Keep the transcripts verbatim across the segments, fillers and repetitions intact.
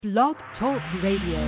Blog Talk Radio.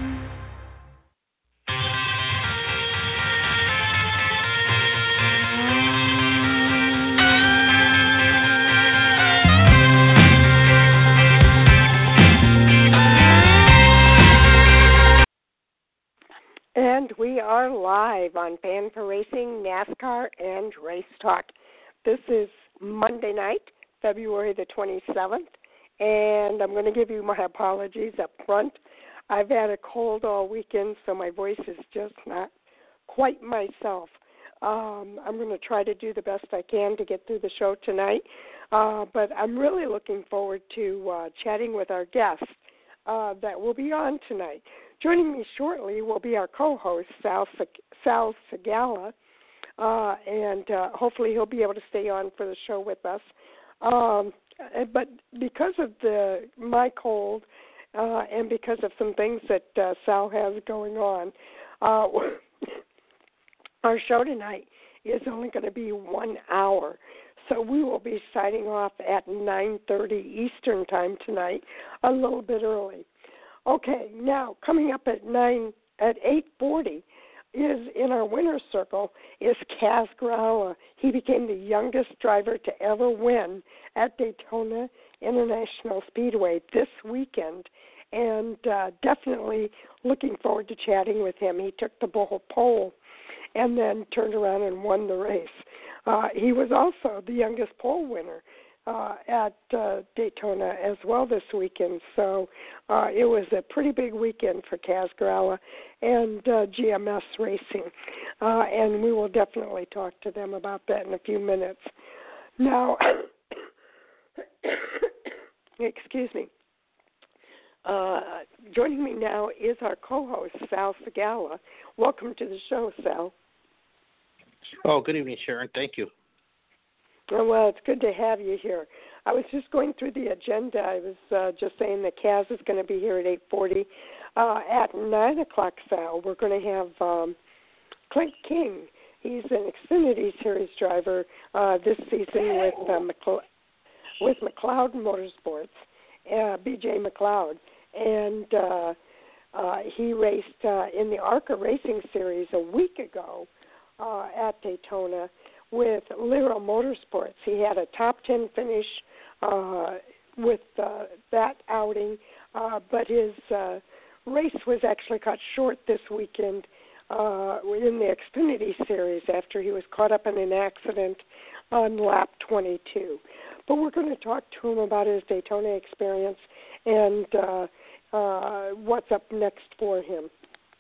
And we are live on Fan for Racing, NASCAR, and Race Talk. This is Monday night, February the twenty-seventh, and I'm going to give you my apologies up front. I've had a cold all weekend, so my voice is just not quite myself. Um, I'm going to try to do the best I can to get through the show tonight, uh, but I'm really looking forward to uh, chatting with our guests uh, that will be on tonight. Joining me shortly will be our co-host, Sal, Sal Segala, uh, and uh, hopefully he'll be able to stay on for the show with us. Um, but because of the my cold uh, and because of some things that uh, Sal has going on, uh, our show tonight is only going to be one hour. So we will be signing off at nine thirty Eastern time tonight, a little bit early. Okay, now coming up at nine at eight forty is in our winner's circle is Kaz Grala. He became the youngest driver to ever win at Daytona International Speedway this weekend, and uh, definitely looking forward to chatting with him. He took the bull pole and then turned around and won the race. Uh, he was also the youngest pole winner Uh, at uh, Daytona as well this weekend. So uh, it was a pretty big weekend for Kaz Grala and uh, G M S Racing. Uh, and we will definitely talk to them about that in a few minutes. Now, excuse me. Uh, joining me now is our co-host, Sal Segala. Welcome to the show, Sal. Oh, good evening, Sharon. Thank you. Well, it's good to have you here. I was just going through the agenda. I was uh, just saying that Kaz is going to be here at eight forty. Uh, at nine o'clock, Sal, we're going to have um, Clint King. He's an Xfinity Series driver uh, this season with uh, McLe- with McLeod Motorsports, uh, B J McLeod. And uh, uh, he raced uh, in the ARCA Racing Series a week ago uh, at Daytona with Lero Motorsports. He had a top ten finish uh, with uh, that outing, uh, but his uh, race was actually cut short this weekend uh, in the Xfinity Series after he was caught up in an accident on lap twenty-two. But we're going to talk to him about his Daytona experience and uh, uh, what's up next for him.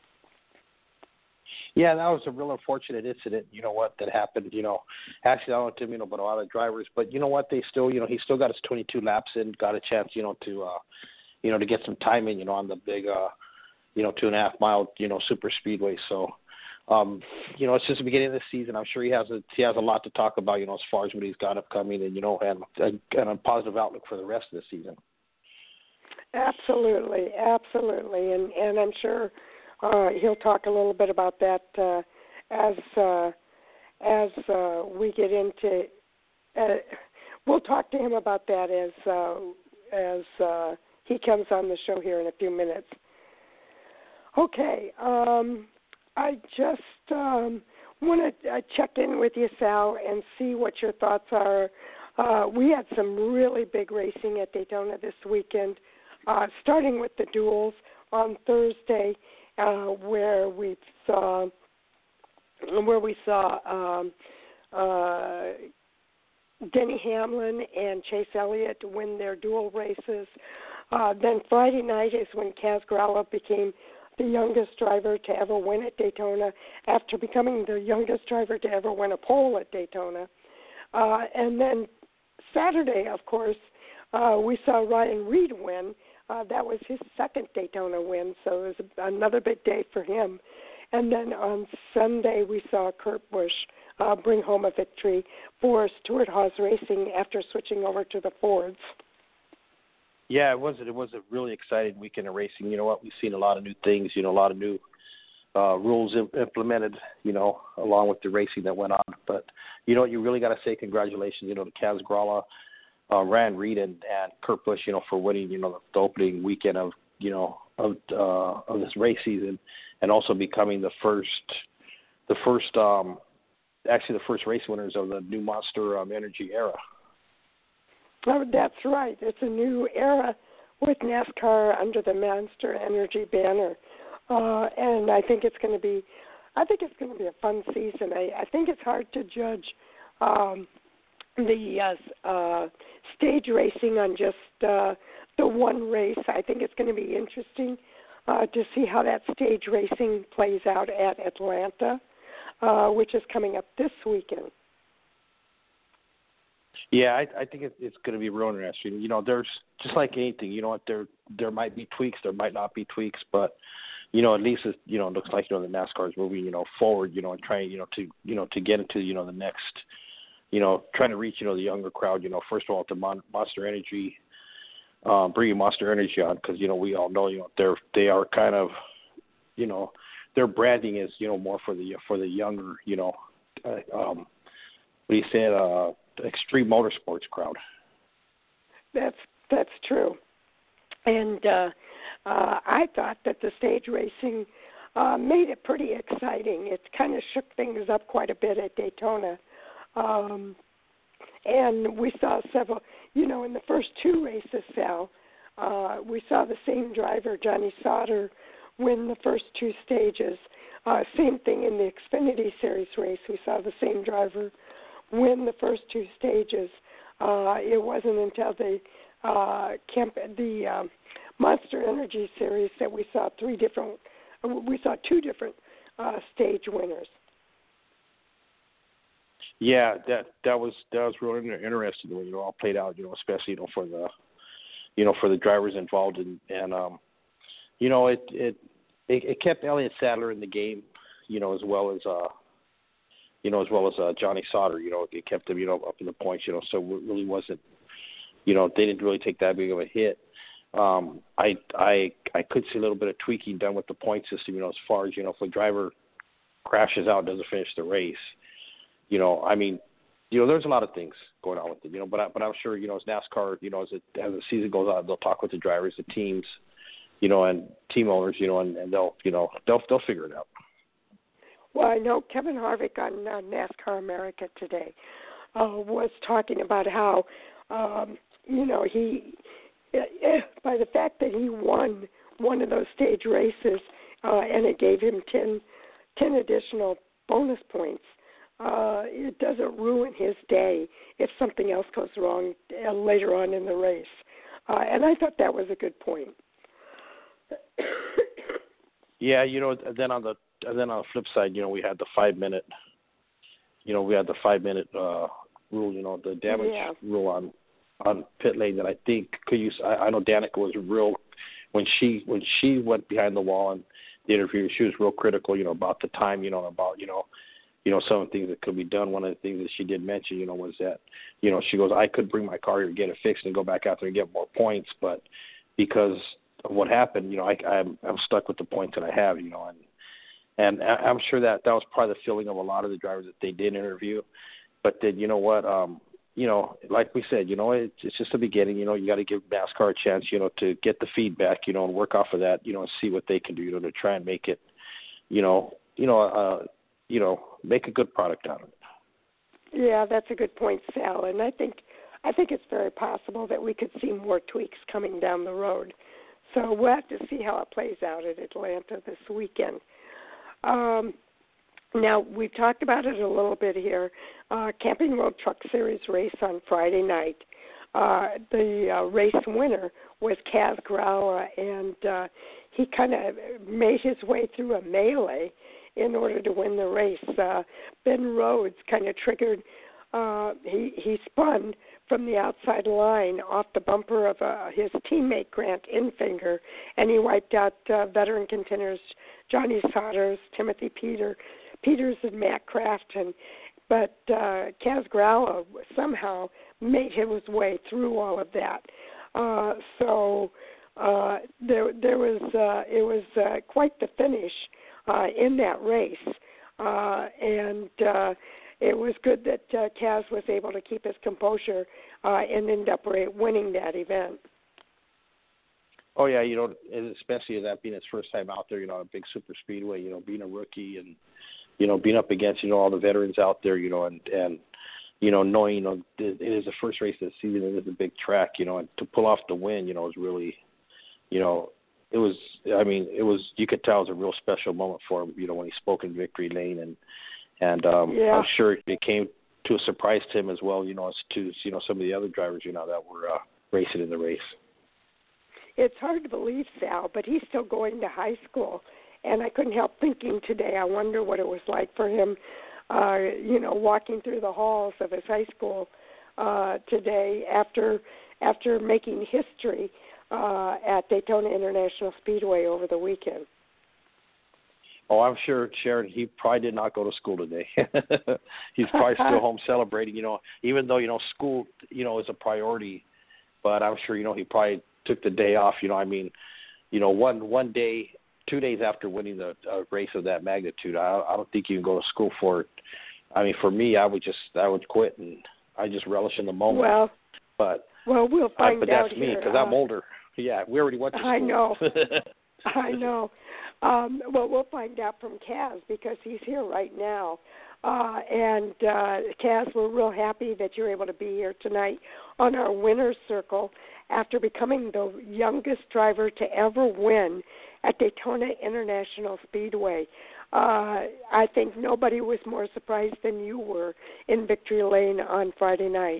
Yeah, that was a real unfortunate incident, you know what, that happened, you know, actually I don't know, you know, but a lot of drivers, but you know what, they still, you know, he still got his twenty-two laps in, got a chance, you know, to, uh, you know, to get some time in, you know, on the big, uh, you know, two and a half mile, you know, super speedway. So, um, you know, it's just the beginning of the season. I'm sure he has a, he has a lot to talk about, you know, as far as what he's got upcoming and, you know, and, and a positive outlook for the rest of the season. Absolutely, absolutely. And, and I'm sure Uh, he'll talk a little bit about that uh, as uh, as uh, we get into. Uh, we'll talk to him about that as uh, as uh, he comes on the show here in a few minutes. Okay, um, I just um, want to uh, check in with you, Sal, and see what your thoughts are. Uh, we had some really big racing at Daytona this weekend, uh, starting with the duels on Thursday. Uh, where we saw where we saw um, uh, Denny Hamlin and Chase Elliott win their dual races. Uh, then Friday night is when Kaz Grala became the youngest driver to ever win at Daytona after becoming the youngest driver to ever win a pole at Daytona. Uh, and then Saturday, of course, uh, we saw Ryan Reed win. Uh, that was his second Daytona win, so it was another big day for him. And then on Sunday, we saw Kurt Busch uh, bring home a victory for Stewart-Haas Racing after switching over to the Fords. Yeah, it was it was a really exciting weekend of racing. You know what? We've seen a lot of new things. You know, a lot of new uh, rules implemented. You know, along with the racing that went on. But you know, you really got to say congratulations. You know, to Kaz Grala, uh, Ryan Reed, and, and Kurt Busch. You know, for winning. You know, the opening weekend of you know, of uh, of this race season, and also becoming the first, the first, um, actually the first race winners of the new Monster um, Energy era. Oh, that's right. It's a new era with NASCAR under the Monster Energy banner, uh, and I think it's going to be, I think it's going to be a fun season. I, I think it's hard to judge um, the uh, uh, stage racing on just uh, the one race. I think it's going to be interesting uh, to see how that stage racing plays out at Atlanta, uh, which is coming up this weekend. Yeah, I, I think it, it's going to be real interesting. You know, there's just like anything. You know what? There there might be tweaks, there might not be tweaks, but you know, at least it, you know, it looks like you know the NASCAR is moving you know forward. You know, and trying you know to you know to get into you know the next, you know, trying to reach you know the younger crowd. You know, first of all, the Mon- Monster Energy, um, bringing Monster Energy on because you know we all know you know they're they are kind of, you know, their branding is you know more for the for the younger you know, uh, um, what do you say, uh. extreme motorsports crowd. That's that's true, and uh, uh, I thought that the stage racing uh, made it pretty exciting. It kind of shook things up quite a bit at Daytona, um, and we saw several. You know, in the first two races, Sal, uh, we saw the same driver, Johnny Sauter, win the first two stages. Uh, same thing in the Xfinity Series race. We saw the same driver win the first two stages. Uh, it wasn't until the uh, camp, the um, Monster Energy Series that we saw three different, we saw two different uh, stage winners. Yeah, that that was that was really interesting when you know all played out. You know, especially you know for the, you know for the drivers involved and and um, you know it it it, it kept Elliott Sadler in the game, you know as well as uh. you know, as well as uh, Johnny Sauter, you know, it kept them, you know, up in the points, you know, so it really wasn't, you know, they didn't really take that big of a hit. Um, I I I could see a little bit of tweaking done with the point system, you know, as far as, you know, if a driver crashes out and doesn't finish the race, you know, I mean, you know, there's a lot of things going on with it, you know, but, I, but I'm sure, you know, as NASCAR, you know, as, it, as the season goes on, they'll talk with the drivers, the teams, you know, and team owners, you know, and, and they'll, you know, they'll they'll figure it out. Well, I know Kevin Harvick on uh, NASCAR America today uh, was talking about how, um, you know, he, uh, by the fact that he won one of those stage races uh, and it gave him ten, ten additional bonus points, uh, it doesn't ruin his day if something else goes wrong uh, later on in the race. Uh, and I thought that was a good point. Yeah, you know, then on the And then on the flip side, you know, we had the five minute, you know, we had the five minute uh, rule, you know, the damage yeah. rule on on pit lane that I think could use. I, I know Danica was real when she when she went behind the wall and the interview. She was real critical, you know, about the time, you know, about you know, you know, some of the things that could be done. One of the things that she did mention, you know, was that, you know, she goes, I could bring my car here, get it fixed, and go back out there and get more points, but because of what happened, you know, I, I'm I'm stuck with the points that I have, you know, and. And I'm sure that that was probably the feeling of a lot of the drivers that they did interview. But then, you know what, um, you know, like we said, you know, it's, it's just the beginning. You know, you got to give NASCAR a chance, you know, to get the feedback, you know, and work off of that, you know, and see what they can do, you know, to try and make it, you know, you know, uh, you know, make a good product out of it. Yeah, that's a good point, Sal. And I think I think it's very possible that we could see more tweaks coming down the road. So we'll have to see how it plays out at Atlanta this weekend. Um, now, we've talked about it a little bit here. Uh, Camping World Truck Series race on Friday night. Uh, the uh, race winner was Kaz Grala, and uh, he kind of made his way through a melee in order to win the race. Uh, Ben Rhodes kind of triggered, uh, he, he spun from the outside line off the bumper of uh, his teammate Grant Enfinger, and he wiped out uh, veteran contenders Johnny Sauters, Timothy Peter, Peters, and Matt Crafton. But uh, Kaz Grala somehow made his way through all of that. Uh, so uh, there, there was uh, it was uh, quite the finish uh, in that race, uh, and uh, it was good that uh, Kaz was able to keep his composure uh, and end up winning that event. Oh yeah, you know, and especially that being his first time out there, you know, on a big super speedway, you know, being a rookie and you know, being up against, you know, all the veterans out there, you know, and and you know, knowing, you know, it is the first race of the season, it is a big track, you know, and to pull off the win, you know, was really, you know, it was, I mean, it was, you could tell it was a real special moment for him, you know, when he spoke in victory lane, and and um, yeah. I'm sure it came to a surprise to him as well, you know, as to, you know, some of the other drivers, you know, that were uh, racing in the race. It's hard to believe, Sal, but he's still going to high school. And I couldn't help thinking today, I wonder what it was like for him, uh, you know, walking through the halls of his high school uh, today after after making history uh, at Daytona International Speedway over the weekend. Oh, I'm sure, Sharon, he probably did not go to school today. He's probably still home celebrating, you know, even though, you know, school, you know, is a priority. But I'm sure, you know, he probably took the day off. You know, I mean, you know, one one day, two days after winning the uh, race of that magnitude, I, I don't think you can go to school for it. I mean, for me, I would just, I would quit, and I just relish in the moment. Well, but well, we'll find I, but out that's me here. because uh, I'm older. Yeah, we already went to school. I know. I know. Um, well, we'll find out from Kaz because he's here right now. Uh, and uh, Kaz, we're real happy that you're able to be here tonight on our winner's circle after becoming the youngest driver to ever win at Daytona International Speedway. Uh, I think nobody was more surprised than you were in Victory Lane on Friday night.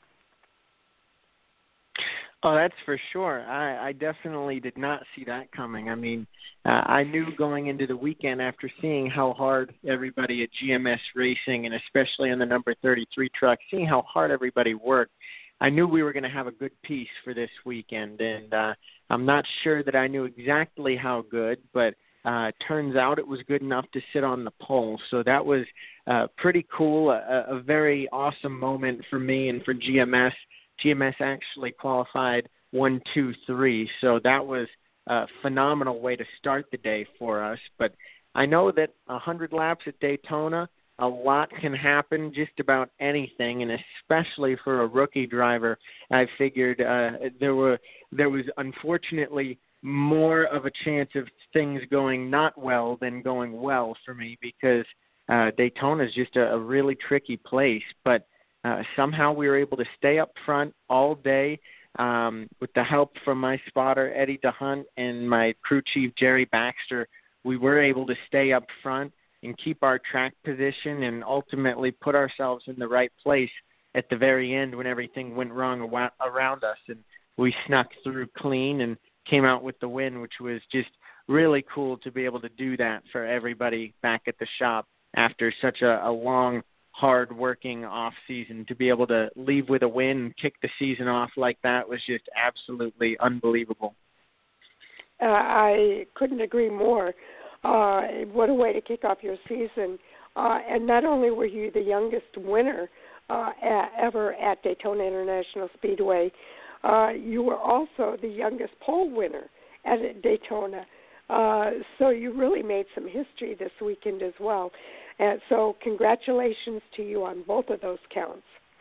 Oh, that's for sure. I, I definitely did not see that coming. I mean, uh, I knew going into the weekend after seeing how hard everybody at G M S Racing, and especially on the number thirty-three truck, seeing how hard everybody worked, I knew we were going to have a good piece for this weekend. And uh, I'm not sure that I knew exactly how good, but uh, turns out it was good enough to sit on the pole. So that was uh, pretty cool, a, a very awesome moment for me and for G M S. G M S actually qualified one, two, three, so that was a phenomenal way to start the day for us. But I know that one hundred laps at Daytona, a lot can happen, just about anything, and especially for a rookie driver, I figured uh, there were there was unfortunately more of a chance of things going not well than going well for me because uh, Daytona is just a, a really tricky place, but Uh, somehow we were able to stay up front all day um, with the help from my spotter, Eddie DeHunt, and my crew chief, Jerry Baxter. We were able to stay up front and keep our track position and ultimately put ourselves in the right place at the very end when everything went wrong around us. And we snuck through clean and came out with the win, which was just really cool to be able to do that for everybody back at the shop after such a, a long hard-working off-season. To be able to leave with a win and kick the season off like that was just absolutely unbelievable. Uh, I couldn't agree more. Uh, what a way to kick off your season. Uh, and not only were you the youngest winner uh, at, ever at Daytona International Speedway, uh, you were also the youngest pole winner at Daytona. Uh, so you really made some history this weekend as well. And so congratulations to you on both of those counts.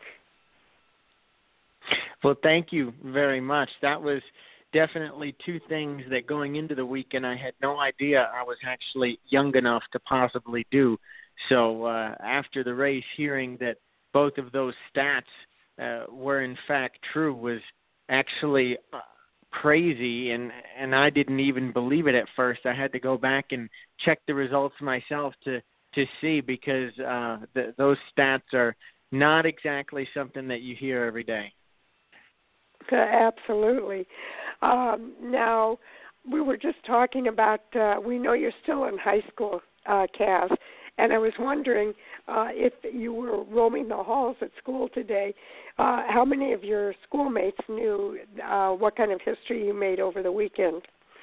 Well, thank you very much. That was definitely two things that going into the weekend I had no idea I was actually young enough to possibly do. So uh, after the race, hearing that both of those stats uh, were in fact true was actually uh, crazy, and, and I didn't even believe it at first. I had to go back and check the results myself to to see because uh, the, those stats are not exactly something that you hear every day. Absolutely. Um, now, we were just talking about, uh, we know you're still in high school, uh, Kaz, and I was wondering uh, if you were roaming the halls at school today, uh, how many of your schoolmates knew uh, what kind of history you made over the weekend?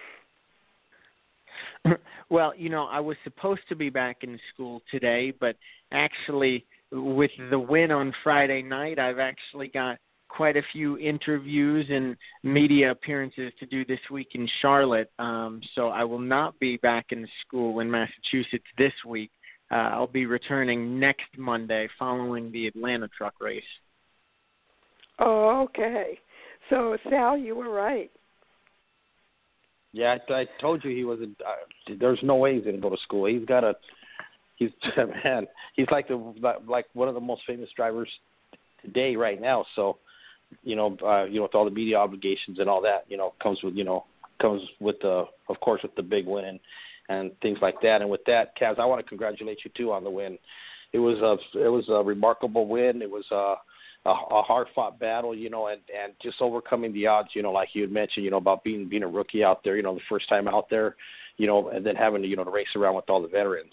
Well, you know, I was supposed to be back in school today, but actually with the win on Friday night, I've actually got quite a few interviews and media appearances to do this week in Charlotte. Um, so I will not be back in school in Massachusetts this week. Uh, I'll be returning next Monday following the Atlanta truck race. Oh, okay. So, Sal, you were right. Yeah, I, I told you he was. A, uh, there's no way he's going to go to school. He's got a. He's man. He's like the like one of the most famous drivers today right now. So, you know, uh, you know, with all the media obligations and all that, you know, comes with you know comes with the of course with the big win and, and things like that. And with that, Kaz, I want to congratulate you too on the win. It was a it was a remarkable win. It was a a, a hard-fought battle, you know, and, and just overcoming the odds, you know, like you had mentioned, you know, about being being a rookie out there, you know, the first time out there, you know, and then having to, you know, to race around with all the veterans.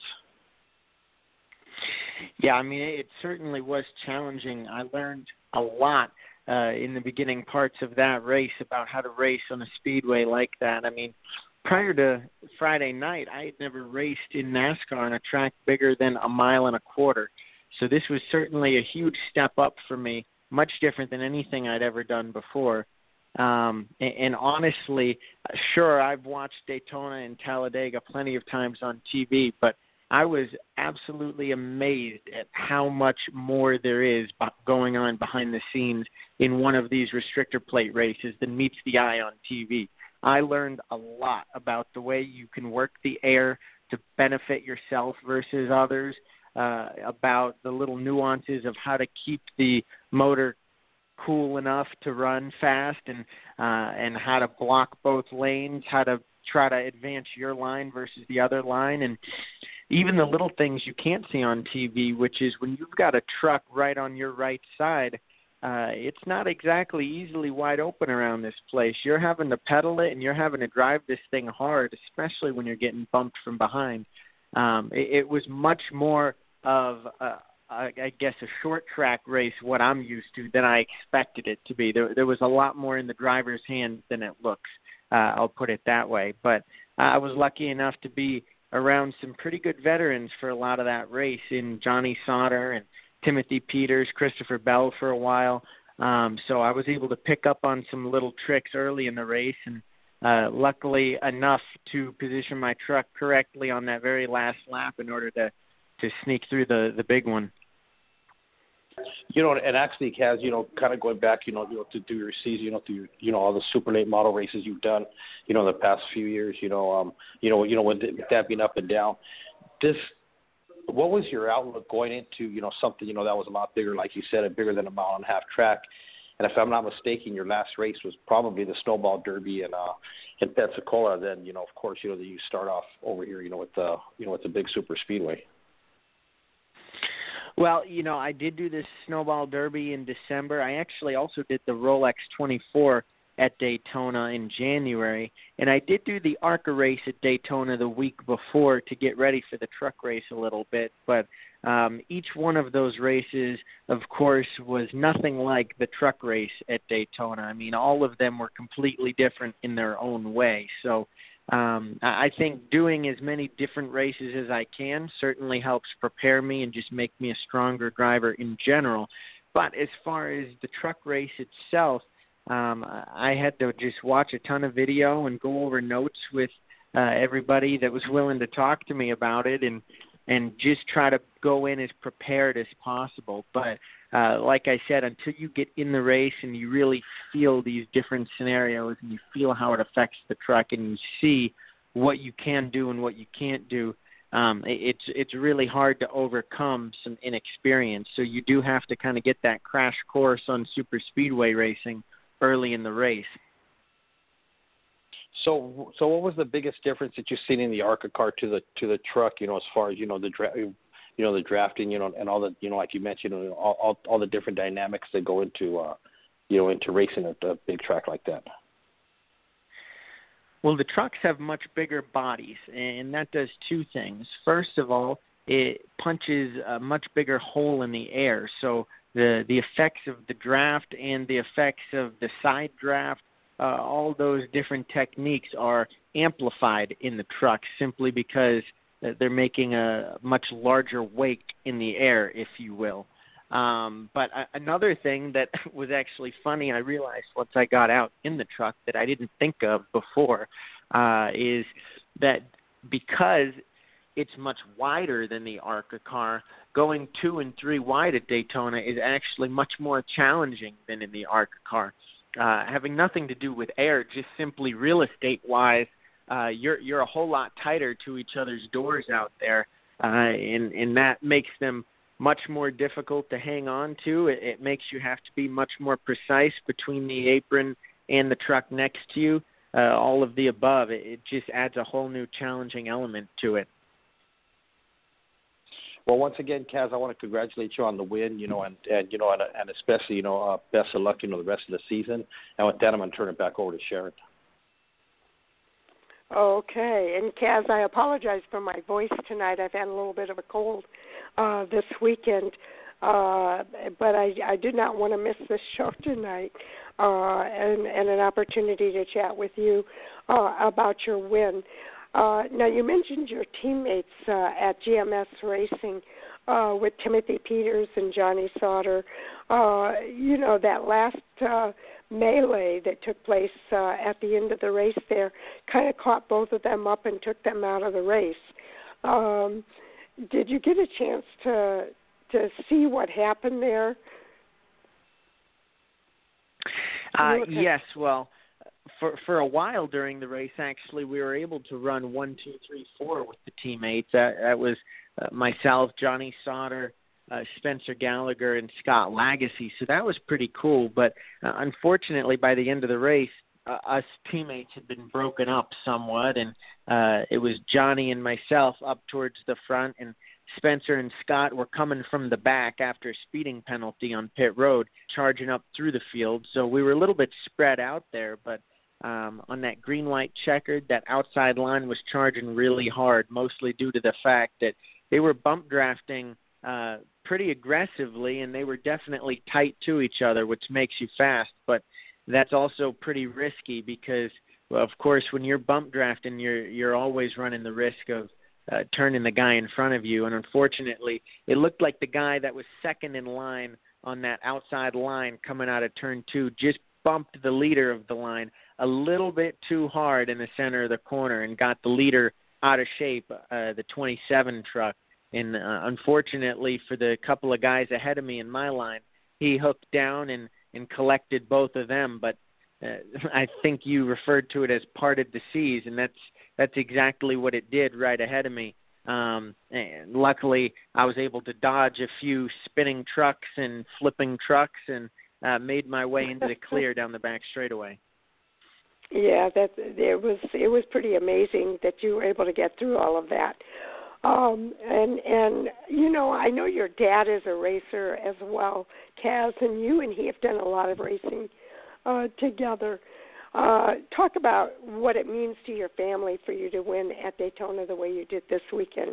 Yeah, I mean, it certainly was challenging. I learned a lot uh, in the beginning parts of that race about how to race on a speedway like that. I mean, prior to Friday night, I had never raced in NASCAR on a track bigger than a mile and a quarter. So this was certainly a huge step up for me, much different than anything I'd ever done before. Um, and, and honestly, sure, I've watched Daytona and Talladega plenty of times on T V, but I was absolutely amazed at how much more there is going on behind the scenes in one of these restrictor plate races than meets the eye on T V. I learned a lot about the way you can work the air to benefit yourself versus others, uh, about the little nuances of how to keep the motor cool enough to run fast and uh, and how to block both lanes, how to try to advance your line versus the other line, and even the little things you can't see on T V, which is when you've got a truck right on your right side, uh, it's not exactly easily wide open around this place. You're having to pedal it, and you're having to drive this thing hard, especially when you're getting bumped from behind. Um, it, it was much more of, a, I guess, a short track race, what I'm used to, than I expected it to be. There, there was a lot more in the driver's hands than it looks. Uh, I'll put it that way. But I was lucky enough to be around some pretty good veterans for a lot of that race in Johnny Sauter and Timothy Peters, Christopher Bell for a while. Um, so I was able to pick up on some little tricks early in the race, and uh, luckily enough to position my truck correctly on that very last lap in order to, to sneak through the, the big one. You know, and actually, Kaz, you know, kind of going back, you know, you know, to do your season, you know, through, you know, all the super late model races you've done, you know, the past few years, you know, um, you know, you know, with that being up and down, this, what was your outlook going into, you know, something, you know, that was a lot bigger, like you said, a bigger than a mile and a half track, and if I'm not mistaken, your last race was probably the Snowball Derby in uh in Pensacola. Then, you know, of course, you know, that you start off over here, you know, with the, you know, with the big super speedway. Well, you know, I did do this Snowball Derby in December. I actually also did the Rolex twenty-four at Daytona in January, and I did do the ARCA race at Daytona the week before to get ready for the truck race a little bit. But um, each one of those races, of course, was nothing like the truck race at Daytona. I mean, all of them were completely different in their own way. So Um, I think doing as many different races as I can certainly helps prepare me and just make me a stronger driver in general. But as far as the truck race itself, um, I had to just watch a ton of video and go over notes with uh, everybody that was willing to talk to me about it, and and just try to go in as prepared as possible. But uh, like I said, until you get in the race and you really feel these different scenarios and you feel how it affects the truck and you see what you can do and what you can't do, um, it's it's really hard to overcome some inexperience. So you do have to kind of get that crash course on super speedway racing early in the race. So, so what was the biggest difference that you've seen in the ARCA car to the to the truck? You know, as far as you know the dra- you know the drafting, you know, and all the you know, like you mentioned, you know, all, all all the different dynamics that go into uh, you know, into racing a, a big track like that. Well, the trucks have much bigger bodies, and that does two things. First of all, it punches a much bigger hole in the air, so the the effects of the draft and the effects of the side draft, uh, all those different techniques are amplified in the truck simply because they're making a much larger wake in the air, if you will. Um, but a- another thing that was actually funny, I realized once I got out in the truck that I didn't think of before, uh, is that because it's much wider than the ARCA car, going two and three wide at Daytona is actually much more challenging than in the ARCA car. Uh, having nothing to do with air, just simply real estate-wise, uh, you're you're a whole lot tighter to each other's doors out there, uh, and and that makes them much more difficult to hang on to. It, it makes you have to be much more precise between the apron and the truck next to you. Uh, all of the above, it, it just adds a whole new challenging element to it. Well, once again, Kaz, I want to congratulate you on the win, you know, and, and you know, and, and especially, you know, uh, best of luck, you know, the rest of the season. And with that, I'm going to turn it back over to Sharon. Okay. And, Kaz, I apologize for my voice tonight. I've had a little bit of a cold uh, this weekend, uh, but I, I did not want to miss this show tonight uh, and, and an opportunity to chat with you uh, about your win. Uh, now, you mentioned your teammates uh, at G M S Racing uh, with Timothy Peters and Johnny Sauter. Uh, you know, that last uh, melee that took place uh, at the end of the race there kind of caught both of them up and took them out of the race. Um, did you get a chance to to see what happened there? Uh, yes, well, for for a while during the race, actually, we were able to run one, two, three, four with the teammates. That, that was uh, myself, Johnny Sauter, uh, Spencer Gallagher, and Scott Lagasse. So that was pretty cool. But uh, unfortunately, by the end of the race, uh, us teammates had been broken up somewhat, and uh, it was Johnny and myself up towards the front, and Spencer and Scott were coming from the back after a speeding penalty on pit road, charging up through the field. So we were a little bit spread out there, but um, on that green light checkered, that outside line was charging really hard, mostly due to the fact that they were bump drafting uh, pretty aggressively, and they were definitely tight to each other, which makes you fast. But that's also pretty risky because, well, of course, when you're bump drafting, you're you're always running the risk of Uh, turning the guy in front of you. And unfortunately, it looked like the guy that was second in line on that outside line coming out of turn two just bumped the leader of the line a little bit too hard in the center of the corner and got the leader out of shape, uh, the twenty-seven truck. And uh, unfortunately for the couple of guys ahead of me in my line, he hooked down and, and collected both of them. But uh, I think you referred to it as parted the seas, and that's That's exactly what it did right ahead of me. Um, and luckily, I was able to dodge a few spinning trucks and flipping trucks and uh, made my way into the clear down the back straightaway. Yeah, that it was it was pretty amazing that you were able to get through all of that. Um, and and you know, I know your dad is a racer as well, Kaz, and you and he have done a lot of racing uh, together. Uh, talk about what it means to your family for you to win at Daytona the way you did this weekend.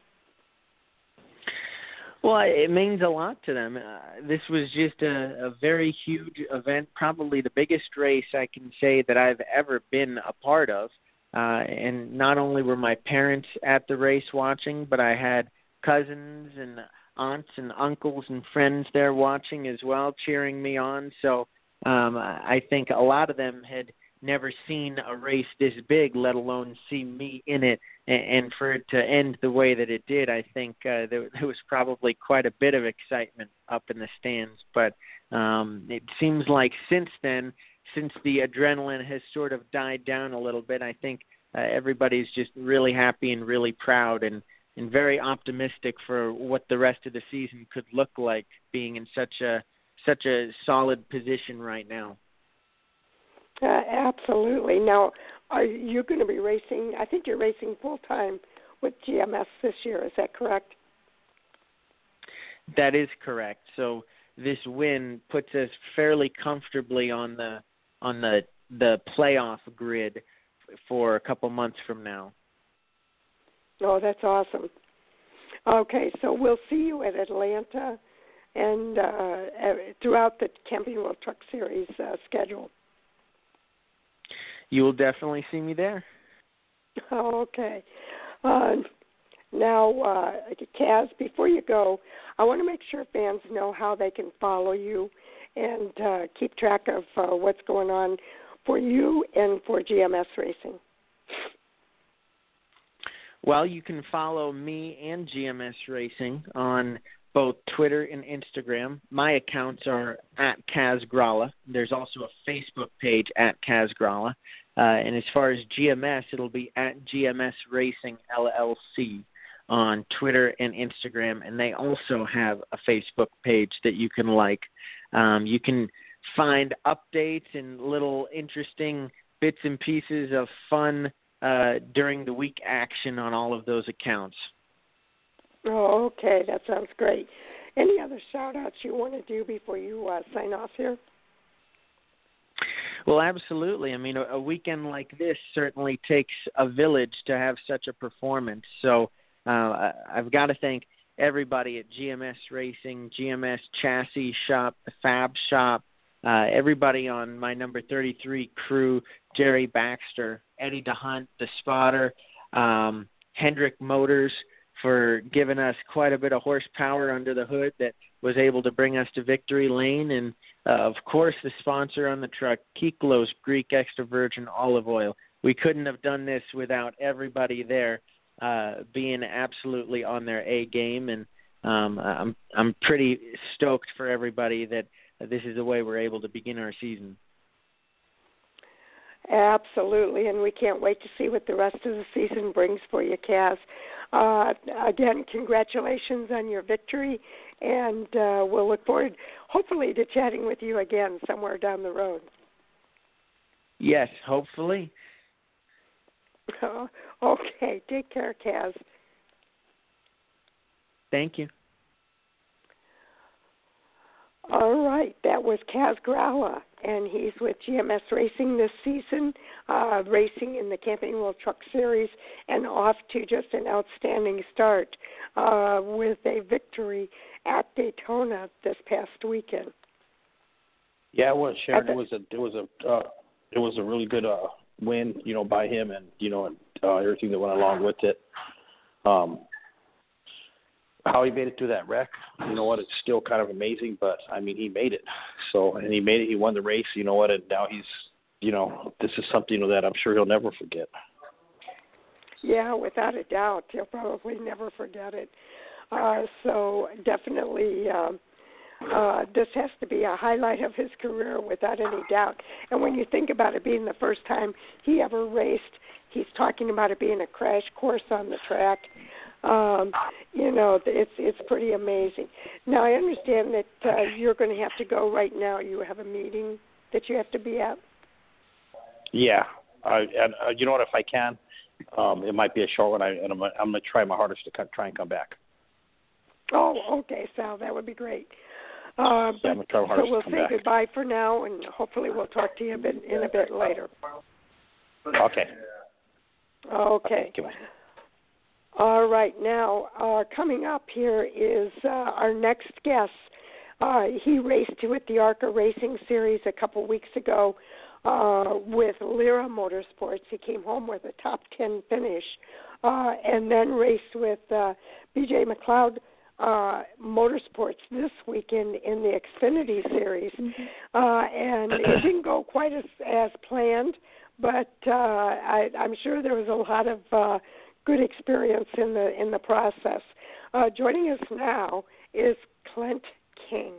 Well, it means a lot to them. Uh, this was just a, a very huge event, probably the biggest race I can say that I've ever been a part of. Uh, and not only were my parents at the race watching, but I had cousins and aunts and uncles and friends there watching as well, cheering me on. So Um, I think a lot of them had never seen a race this big, let alone see me in it. And, and for it to end the way that it did, I think uh, there, there was probably quite a bit of excitement up in the stands. But um, it seems like since then, since the adrenaline has sort of died down a little bit, I think uh, everybody's just really happy and really proud and, and very optimistic for what the rest of the season could look like, being in such a such a solid position right now. Uh, absolutely. Now, are you going to be racing? I think you're racing full-time with G M S this year. Is that correct? That is correct. So this win puts us fairly comfortably on the on the the playoff grid for a couple months from now. Oh, that's awesome. Okay, so we'll see you at Atlanta and uh, throughout the Camping World Truck Series uh, schedule. You will definitely see me there. Oh, okay. Uh, now, uh, Kaz, before you go, I want to make sure fans know how they can follow you and uh, keep track of uh, what's going on for you and for G M S Racing. Well, you can follow me and G M S Racing on both Twitter and Instagram. My accounts are at Kaz Grala. There's also a Facebook page at Kaz Grala. Uh, and as far as G M S, it'll be at G M S Racing L L C on Twitter and Instagram. And they also have a Facebook page that you can like. Um, you can find updates and little interesting bits and pieces of fun uh, during the week action on all of those accounts. Oh, okay. That sounds great. Any other shout-outs you want to do before you uh, sign off here? Well, absolutely. I mean, a, a weekend like this certainly takes a village to have such a performance. So uh, I've got to thank everybody at G M S Racing, G M S Chassis Shop, the Fab Shop, uh, everybody on my number thirty-three crew, Jerry Baxter, Eddie DeHunt, the spotter, um, Hendrick Motors, for giving us quite a bit of horsepower under the hood that was able to bring us to victory lane. And, uh, of course, the sponsor on the truck, Kiklos Greek Extra Virgin Olive Oil. We couldn't have done this without everybody there uh, being absolutely on their A game. And um, I'm, I'm pretty stoked for everybody that this is the way we're able to begin our season. Absolutely, and we can't wait to see what the rest of the season brings for you, Kaz. Uh, again, congratulations on your victory, and uh, we'll look forward, hopefully, to chatting with you again somewhere down the road. Yes, hopefully. Uh, okay, take care, Kaz. Thank you. All right, that was Kaz Grala, and he's with G M S Racing this season, uh, racing in the Camping World Truck Series, and off to just an outstanding start uh, with a victory at Daytona this past weekend. Yeah, it was, Sharon. It was a it was a uh, it was a really good uh, win, you know, by him, and you know, and uh, everything that went along with it. Um, How he made it through that wreck, you know what, it's still kind of amazing, but, I mean, he made it. So, and he made it, he won the race, you know what, and now he's, you know, this is something, you know, that I'm sure he'll never forget. Yeah, without a doubt. He'll probably never forget it. Uh, so, definitely, um, uh, this has to be a highlight of his career without any doubt. And when you think about it being the first time he ever raced, he's talking about it being a crash course on the track. Um, you know, it's it's pretty amazing. Now, I understand that uh, you're going to have to go right now. You have a meeting that you have to be at. Yeah, I, and uh, you know what? If I can, um, it might be a short one. I, and I'm, I'm going to try my hardest to try and come back. Oh, okay, Sal, that would be great. Uh, yeah, but, so we'll say back. goodbye for now, and hopefully we'll talk to you a bit, in a bit later. Okay. Okay. Okay. All right, now uh, coming up here is uh, our next guest. Uh, he raced with the ARCA Racing Series a couple weeks ago uh, with Lyra Motorsports. He came home with a top ten finish, uh, and then raced with uh, B J McLeod uh, Motorsports this weekend in the Xfinity Series. Mm-hmm. Uh, and it didn't go quite as, as planned, but uh, I, I'm sure there was a lot of uh, good experience in the in the process. Uh, joining us now is Clint King.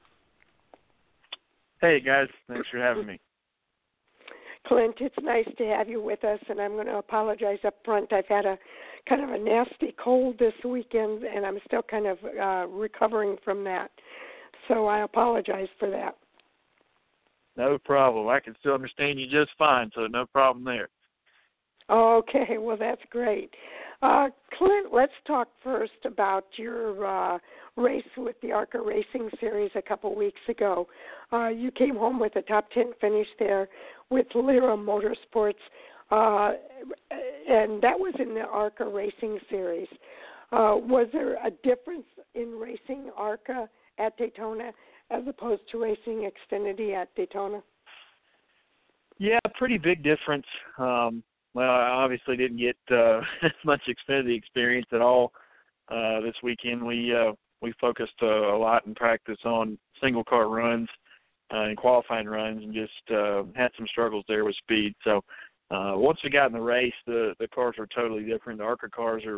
Hey guys, thanks for having me. Clint, it's nice to have you with us, and I'm going to apologize up front. I've had a kind of a nasty cold this weekend, and I'm still kind of uh, recovering from that. So I apologize for that. No problem. I can still understand you just fine, so no problem there. Okay, well, that's great. Uh, Clint, let's talk first about your uh, race with the ARCA Racing Series a couple weeks ago. Uh, you came home with a top ten finish there with Lyra Motorsports, uh, and that was in the ARCA Racing Series. Uh, was there a difference in racing ARCA at Daytona as opposed to racing Xfinity at Daytona? Yeah, pretty big difference. Um, Well, I obviously didn't get uh, much Xfinity experience at all uh, this weekend. We uh, we focused uh, a lot in practice on single car runs uh, and qualifying runs, and just uh, had some struggles there with speed. So uh, once we got in the race, the the cars were totally different. The ARCA cars are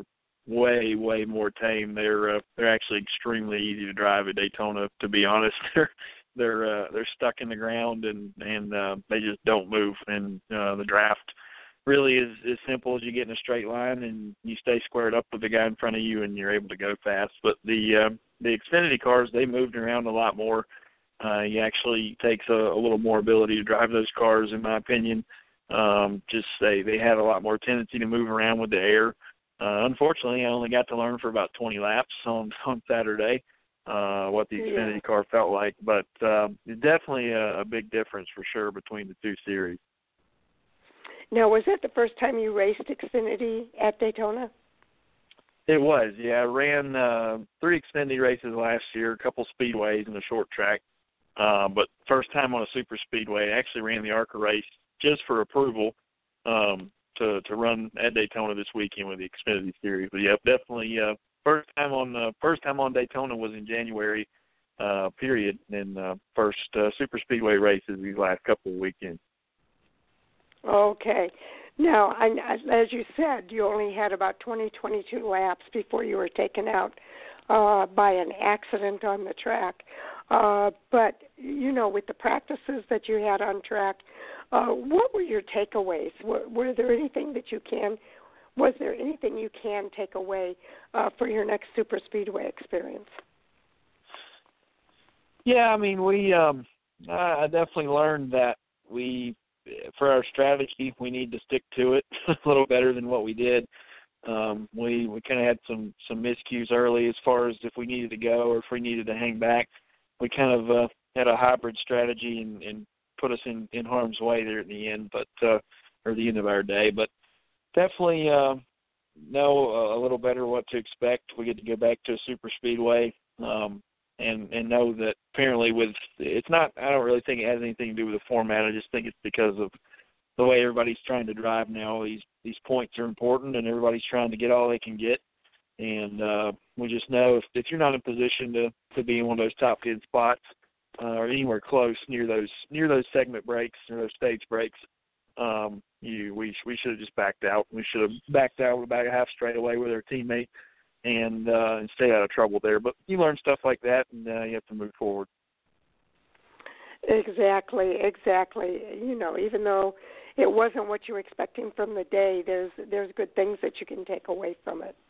way, way more tame. They're uh, they're actually extremely easy to drive at Daytona. To be honest, they're they're uh, they're stuck in the ground and and uh, they just don't move. And uh, the draft really is as simple as you get in a straight line and you stay squared up with the guy in front of you and you're able to go fast. But the uh, the Xfinity cars, they moved around a lot more. Uh, he actually takes a, a little more ability to drive those cars, in my opinion. Um, just they they had a lot more tendency to move around with the air. Uh, unfortunately, I only got to learn for about twenty laps on on Saturday uh, what the Xfinity yeah. car felt like, but uh, definitely a, a big difference for sure between the two series. Now, was that the first time you raced Xfinity at Daytona? It was, yeah. I ran uh, three Xfinity races last year, a couple speedways and a short track. Uh, but first time on a super speedway. I actually ran the ARCA race just for approval um, to to run at Daytona this weekend with the Xfinity series. But yeah, definitely uh, first time on uh, first time on Daytona was in January. Uh, period. And uh, first uh, super speedway races these last couple of weekends. Okay. Now, I, as you said, you only had about twenty, twenty-two laps before you were taken out uh, by an accident on the track. Uh, but, you know, with the practices that you had on track, uh, what were your takeaways? Were, were there anything that you can, was there anything you can take away uh, for your next super speedway experience? Yeah, I mean, we, um, I definitely learned that we, for our strategy, we need to stick to it a little better than what we did. Um, we we kind of had some, some miscues early as far as if we needed to go or if we needed to hang back. We kind of uh, had a hybrid strategy and, and put us in, in harm's way there at the end, but uh, or the end of our day. But definitely uh, know a little better what to expect. We get to go back to a super speedway um, and and know that apparently with it's not. I don't really think it has anything to do with the format. I just think it's because of the way everybody's trying to drive now. These these points are important, and everybody's trying to get all they can get. And uh, we just know if, if you're not in position to, to be in one of those top ten spots uh, or anywhere close near those near those segment breaks or those stage breaks, um, you we we should have just backed out. We should have backed out about a half straight away with our teammate and uh, and stay out of trouble there. But you learn stuff like that, and uh, you have to move forward. Exactly, exactly. You know, even though it wasn't what you were expecting from the day, there's there's good things that you can take away from it.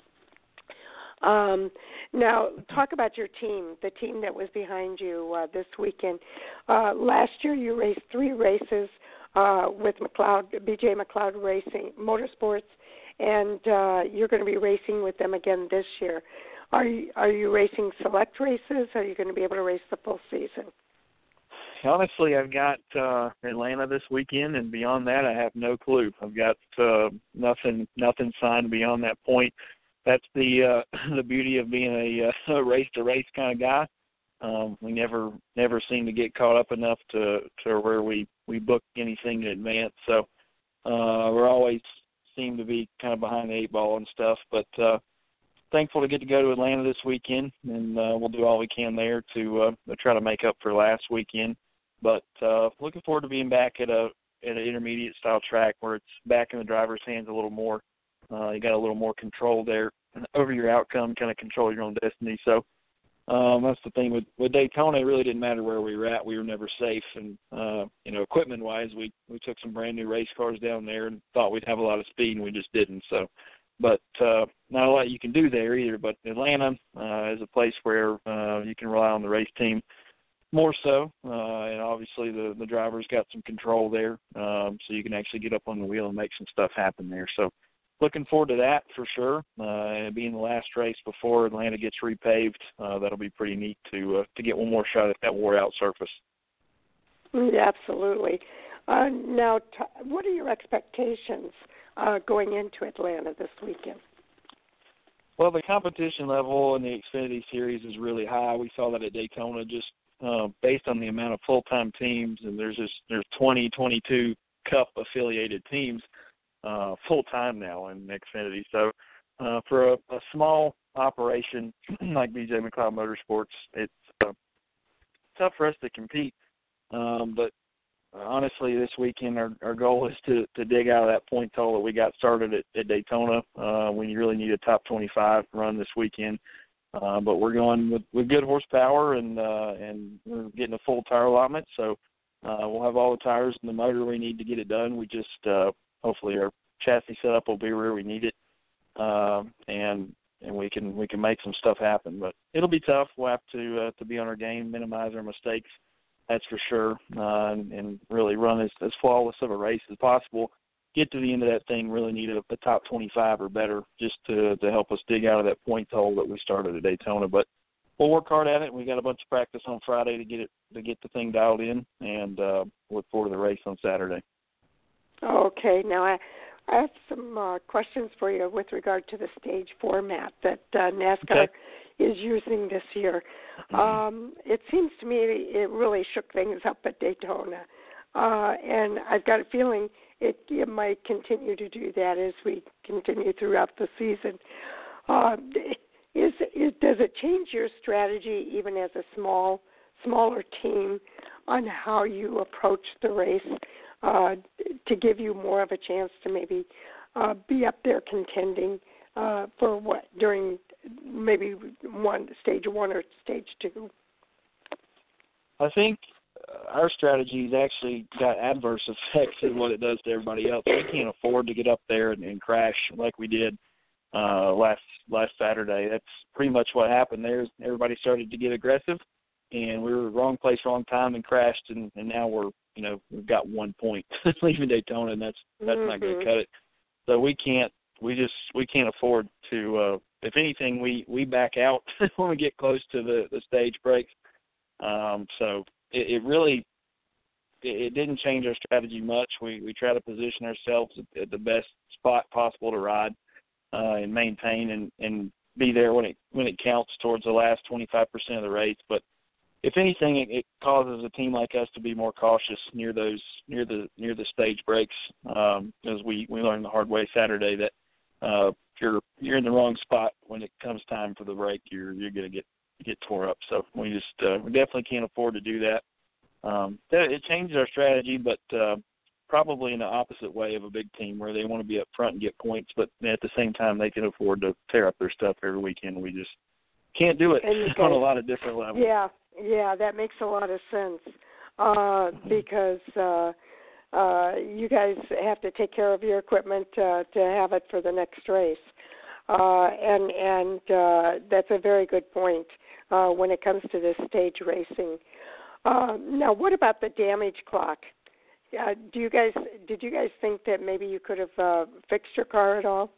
Um, now, talk about your team, the team that was behind you uh, this weekend. Uh, last year, you raced three races uh, with McLeod, B J McLeod Racing Motorsports, and uh, you're going to be racing with them again this year. Are you, are you racing select races? Or are you going to be able to race the full season? Honestly, I've got uh, Atlanta this weekend, and beyond that, I have no clue. I've got uh, nothing, nothing signed beyond that point. That's the uh, the beauty of being a, a race to race kind of guy. Um, we never never seem to get caught up enough to, to where we, we book anything in advance. So uh, we're always seem to be kind of behind the eight ball and stuff. But uh, thankful to get to go to Atlanta this weekend, and uh, we'll do all we can there to uh, try to make up for last weekend. But uh, looking forward to being back at a at an intermediate style track where it's back in the driver's hands a little more. Uh, you got a little more control there over your outcome, kind of control your own destiny. So um, that's the thing with, with Daytona. It really didn't matter where we were at. We were never safe. And, uh, you know, equipment-wise, we, we took some brand-new race cars down there and thought we'd have a lot of speed, and we just didn't. So, but uh, not a lot you can do there either. But Atlanta uh, is a place where uh, you can rely on the race team more so. Uh, and obviously the, the driver's got some control there, um, so you can actually get up on the wheel and make some stuff happen there. So, looking forward to that for sure. Uh, being the last race before Atlanta gets repaved, uh, that'll be pretty neat to uh, to get one more shot at that wore-out surface. Yeah, absolutely. Uh, now, t- what are your expectations uh, going into Atlanta this weekend? Well, the competition level in the Xfinity Series is really high. We saw that at Daytona just uh, based on the amount of full-time teams, and there's just there's twenty, twenty-two Cup-affiliated teams. Uh, full-time now in Xfinity. So uh, for a, a small operation like B J McLeod Motorsports, it's uh, tough for us to compete. Um, but honestly, this weekend our, our goal is to, to dig out of that point total that we got started at, at Daytona. Uh, we really need a top twenty-five run this weekend. Uh, but we're going with, with good horsepower, and uh, and we're getting a full tire allotment. So uh, we'll have all the tires and the motor we need to get it done. We just uh, hopefully our chassis setup will be where we need it, uh, and and we can we can make some stuff happen. But it'll be tough. We'll have to uh, to be on our game, minimize our mistakes. That's for sure, uh, and, and really run as, as flawless of a race as possible. Get to the end of that thing, really need a, a top twenty-five or better just to, to help us dig out of that point hole that we started at Daytona. But we'll work hard at it. We got a bunch of practice on Friday to get it to get the thing dialed in, and uh, look forward to the race on Saturday. Okay, now I, I have some uh, questions for you with regard to the stage format that uh, NASCAR okay. is using this year. Um, it seems to me it really shook things up at Daytona, uh, and I've got a feeling it, it might continue to do that as we continue throughout the season. Uh, is, is does it change your strategy, even as a small, smaller team, on how you approach the race uh, to give you more of a chance to maybe uh, be up there contending uh, for what during maybe one stage one or stage two? I think our strategy has actually got adverse effects in what it does to everybody else. We can't afford to get up there and, and crash like we did uh, last last Saturday. That's pretty much what happened there. Everybody started to get aggressive, and we were wrong place, wrong time, and crashed. And, and now we're, you know, we've got one point leaving Daytona, and that's that's mm-hmm. not going to cut it. So we can't, we just we can't afford to. Uh, if anything, we we back out when we get close to the the stage breaks. Um, so. It, it really, it, it didn't change our strategy much. We we try to position ourselves at, at the best spot possible to ride uh, and maintain and, and be there when it when it counts towards the last twenty-five percent of the race. But if anything, it, it causes a team like us to be more cautious near those near the near the stage breaks, um, as we, we learned the hard way Saturday that uh, if you're you're in the wrong spot when it comes time for the break, you're you're going to get. get tore up. So we just uh, we definitely can't afford to do that. Um, it changes our strategy, but uh, probably in the opposite way of a big team where they want to be up front and get points, but at the same time they can afford to tear up their stuff every weekend. We just can't do it on a lot of different levels. Yeah, yeah, that makes a lot of sense uh, because uh, uh, you guys have to take care of your equipment uh, to have it for the next race. Uh, and and uh, that's a very good point uh, when it comes to this stage racing. Uh, now, what about the damage clock? Uh, do you guys did you guys think that maybe you could have uh, fixed your car at all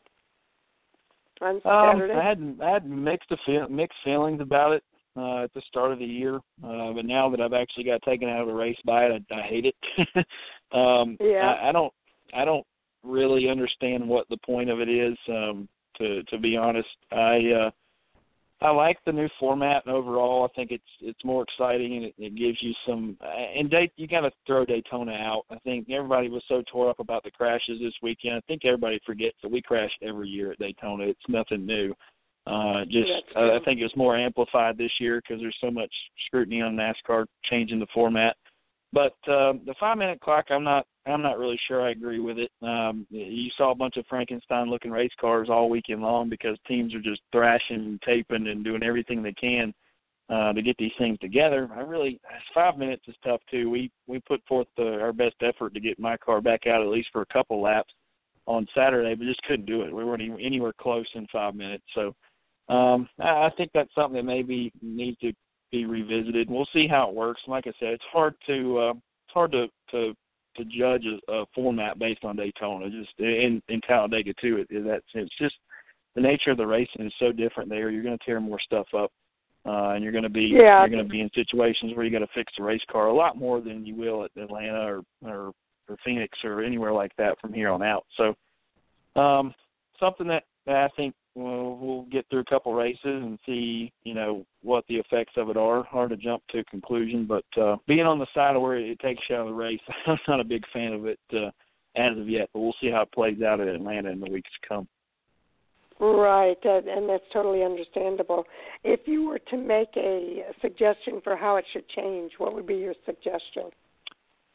on Saturday? Um, I had I had mixed feel, mixed feelings about it uh, at the start of the year, uh, but now that I've actually got taken out of the race by it, I, I hate it. um, yeah. I, I don't I don't really understand what the point of it is. Um, To, to be honest, I uh, I like the new format, and overall, I think it's it's more exciting, and it, it gives you some. And Day, you got to throw Daytona out. I think everybody was so tore up about the crashes this weekend. I think everybody forgets that we crash every year at Daytona. It's nothing new. Uh, just uh, I think it was more amplified this year because there's so much scrutiny on NASCAR changing the format. But uh, the five-minute clock, I'm not. I'm not really sure I agree with it. Um, you saw a bunch of Frankenstein-looking race cars all weekend long because teams are just thrashing and taping and doing everything they can uh, to get these things together. I really, five minutes is tough too. We we put forth the, our best effort to get my car back out at least for a couple laps on Saturday, but just couldn't do it. We weren't even anywhere close in five minutes. So um, I, I think that's something that maybe needs to be revisited. We'll see how it works. Like I said, it's hard to uh, it's hard to, to to judge a, a format based on Daytona, just in, in Talladega too. It, that it's just the nature of the racing is so different there. You're going to tear more stuff up, uh, and you're going to be yeah. you're going to be in situations where you got to fix the race car a lot more than you will at Atlanta or, or or Phoenix or anywhere like that from here on out. So um, something that, that I think we'll, we'll get through a couple races and see, you know, what the effects of it are. Hard to jump to a conclusion, but uh, being on the side of where it takes you out of the race, I'm not a big fan of it uh, as of yet, but we'll see how it plays out at Atlanta in the weeks to come. Right, and that's totally understandable. If you were to make a suggestion for how it should change, what would be your suggestion?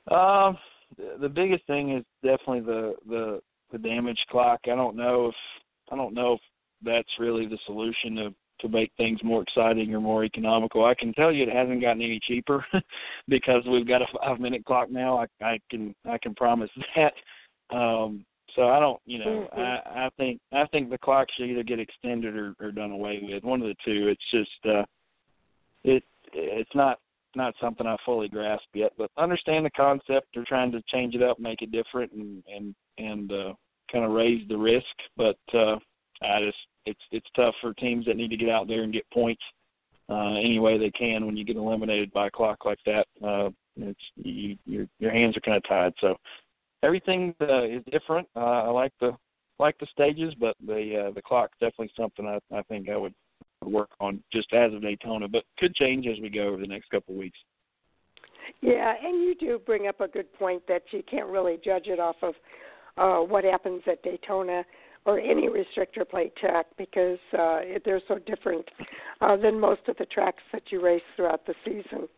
Um, the biggest thing is definitely the, the the damage clock. I don't know if I don't know if that's really the solution to to make things more exciting or more economical. I can tell you it hasn't gotten any cheaper because we've got a five minute clock now. I, I can I can promise that. Um, so I don't, you know, mm-hmm. I, I think I think the clock should either get extended or, or done away with. One of the two. It's just uh, it it's not. not something I fully grasp yet, but understand the concept. They're trying to change it up, make it different, and and and uh, kind of raise the risk. But uh, I just it's it's tough for teams that need to get out there and get points uh, any way they can when you get eliminated by a clock like that. Uh, it's you, your your hands are kind of tied. So everything uh, is different. Uh, I like the like the stages, but the uh, the clock's definitely something I, I think I would work on just as of Daytona, but could change as we go over the next couple of weeks. Yeah, and you do bring up a good point that you can't really judge it off of uh, what happens at Daytona or any restrictor plate track because uh, they're so different uh, than most of the tracks that you race throughout the season.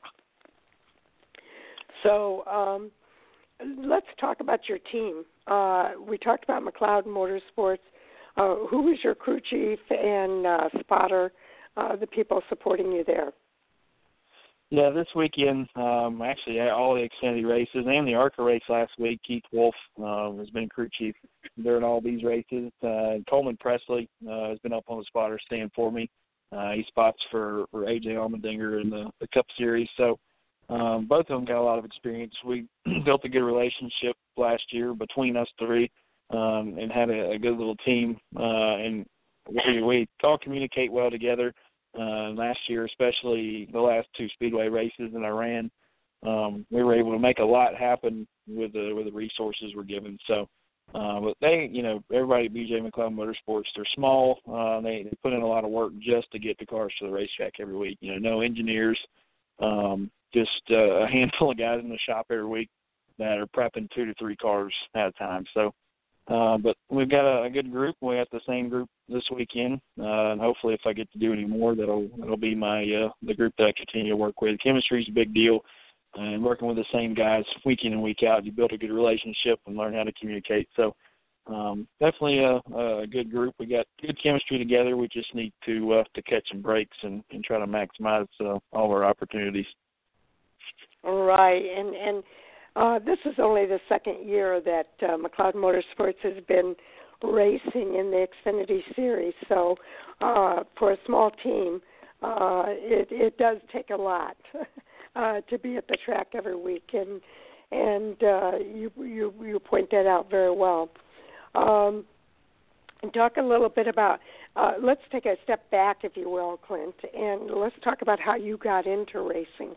So um, let's talk about your team. Uh, we talked about McLeod Motorsports. Uh, who is your crew chief and uh, spotter, uh, the people supporting you there? Yeah, this weekend, um, actually all the Xfinity races and the ARCA race last week, Keith Wolf um, has been crew chief during all these races. Uh, Coleman Presley uh, has been up on the spotter stand for me. Uh, he spots for, for A J Allmendinger in the, the Cup Series. So um, both of them got a lot of experience. We built a good relationship last year between us three. Um, and had a, a good little team, uh, and we, we all communicate well together. Uh, last year, especially the last two Speedway races that I ran, um, we were able to make a lot happen with the with the resources we're given. So, uh, but they, you know, everybody at B J McLeod Motorsports, they're small. Uh, they, they put in a lot of work just to get the cars to the racetrack every week. You know, no engineers, um, just uh, a handful of guys in the shop every week that are prepping two to three cars at a time. So. Uh, but we've got a, a good group. We got the same group this weekend, uh, and hopefully, if I get to do any more, that'll that'll be my uh, the group that I continue to work with. Chemistry is a big deal, and working with the same guys week in and week out, you build a good relationship and learn how to communicate. So, um, definitely a, a good group. We got good chemistry together. We just need to uh, to catch some breaks and, and try to maximize uh, all our opportunities. All right, and and. Uh, this is only the second year that uh, McLeod Motorsports has been racing in the Xfinity Series. So uh, for a small team, uh, it, it does take a lot uh, to be at the track every week, and and uh, you, you you point that out very well. Um, and talk a little bit about. Uh, let's take a step back, if you will, Clint, and let's talk about how you got into racing.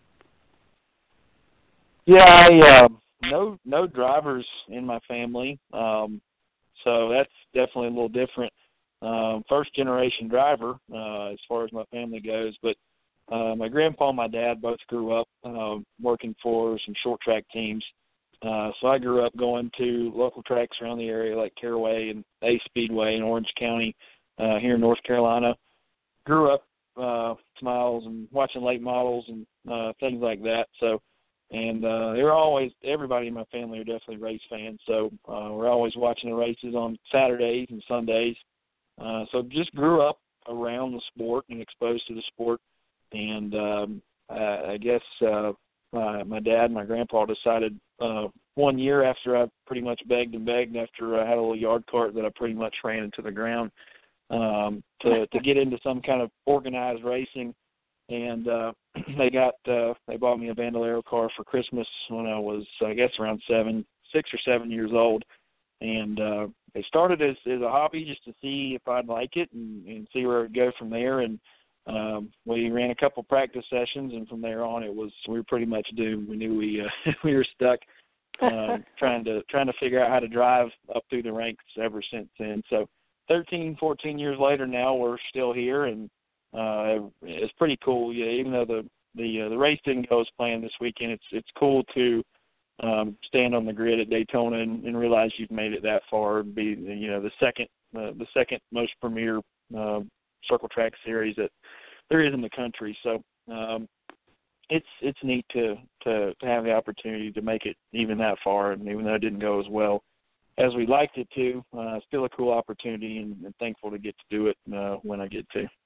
Yeah, I uh, no no drivers in my family, um, so that's definitely a little different. Um, first generation driver uh, as far as my family goes, but uh, my grandpa and my dad both grew up uh, working for some short track teams. Uh, so I grew up going to local tracks around the area like Caraway and A Speedway in Orange County uh, here in North Carolina. Grew up uh, smiles and watching late models and uh, things like that. So. And uh, they were always, everybody in my family are definitely race fans, so uh, we're always watching the races on Saturdays and Sundays. Uh, so just grew up around the sport and exposed to the sport. And um, I, I guess uh, my, my dad and my grandpa decided uh, one year after I pretty much begged and begged, after I had a little yard cart that I pretty much ran into the ground, um, to, to get into some kind of organized racing. And uh, they got uh, they bought me a Bandolero car for Christmas when I was, I guess, around seven, six or seven years old. And uh, it started as, as a hobby just to see if I'd like it and, and see where it'd go from there. And um, we ran a couple practice sessions, and from there on, it was we were pretty much doomed. We knew we uh, we were stuck uh, trying to trying to figure out how to drive up through the ranks ever since then. So thirteen, fourteen years later now, we're still here, and Uh, it's pretty cool. Yeah, even though the the uh, the race didn't go as planned this weekend, it's it's cool to um, stand on the grid at Daytona and, and realize you've made it that far. And be you know the second uh, the second most premier uh, circle track series that there is in the country. So um, it's it's neat to, to to have the opportunity to make it even that far, and even though it didn't go as well as we liked it to, uh, still a cool opportunity, and, and thankful to get to do it uh, when I get to.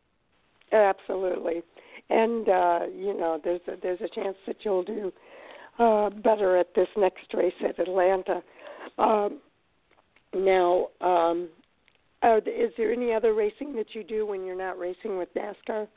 Absolutely, and uh, you know, there's a, there's a chance that you'll do uh, better at this next race at Atlanta. Um, now, um, uh, is there any other racing that you do when you're not racing with NASCAR?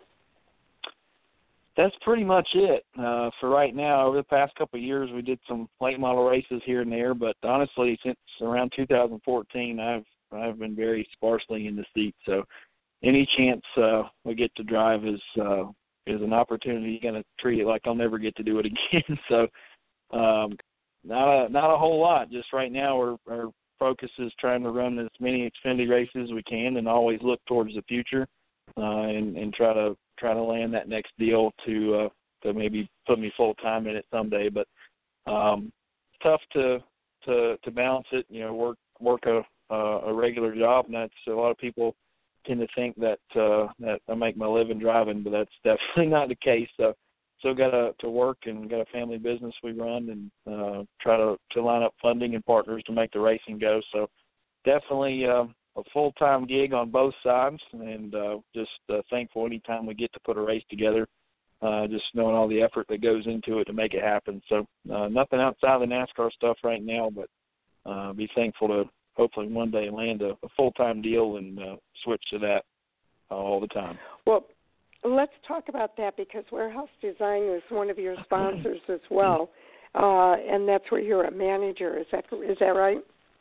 That's pretty much it uh, for right now. Over the past couple of years, we did some late model races here and there, but honestly, since around two thousand fourteen, I've I've been very sparsely in the seat. So, any chance uh, we get to drive is uh, is an opportunity. You're going to treat it like I'll never get to do it again. so, um, not a not a whole lot. Just right now, our, our focus is trying to run as many Xfinity races as we can, and always look towards the future uh, and, and try to. try to land that next deal to uh, to maybe put me full time in it someday. But um, tough to to to balance it. You know, work work a uh, a regular job, and that's a lot of people tend to think that uh, that I make my living driving, but that's definitely not the case. So still got to to work and got a family business we run, and uh, try to to line up funding and partners to make the racing go. So definitely. Uh, a full-time gig on both sides, and uh, just uh, thankful anytime we get to put a race together, uh, just knowing all the effort that goes into it to make it happen. So uh, nothing outside of the NASCAR stuff right now, but uh, be thankful to hopefully one day land a, a full-time deal and uh, switch to that uh, all the time. Well, let's talk about that, because Warehouse Design is one of your sponsors as well, uh, and that's where you're a manager. Is that is that right?